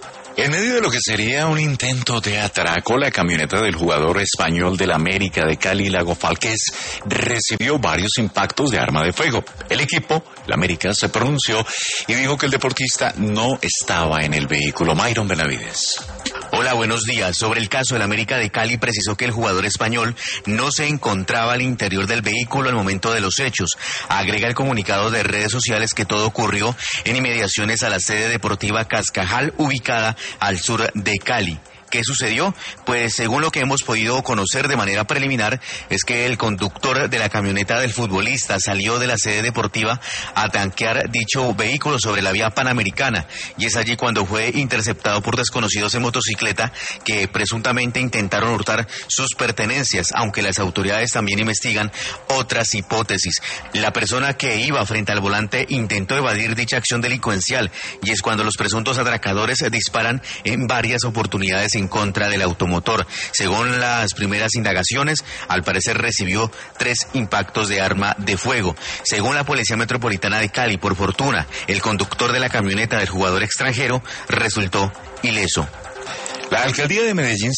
En medio de lo que sería un intento de atraco, la camioneta del jugador español del América de Cali, Lago Falquez, recibió varios impactos de arma de fuego. El equipo, la América, se pronunció y dijo que el deportista no estaba en el vehículo. Myron Benavides. Hola, buenos días. Sobre el caso del América de Cali, precisó que el jugador español no se encontraba al interior del vehículo al momento de los hechos. Agrega el comunicado de redes sociales que todo ocurrió en inmediaciones a la sede deportiva Cascajal, ubicada al sur de Cali. ¿Qué sucedió? Pues según lo que hemos podido conocer de manera preliminar, es que el conductor de la camioneta del futbolista salió de la sede deportiva a tanquear dicho vehículo sobre la vía Panamericana, y es allí cuando fue interceptado por desconocidos en motocicleta que presuntamente intentaron hurtar sus pertenencias, aunque las autoridades también investigan otras hipótesis. La persona que iba frente al volante intentó evadir dicha acción delincuencial, y es cuando los presuntos atracadores disparan en varias oportunidades en contra del automotor. Según las primeras indagaciones, al parecer recibió 3 impactos de arma de fuego. Según la Policía Metropolitana de Cali, por fortuna, el conductor de la camioneta del jugador extranjero resultó ileso. La alcaldía de Medellín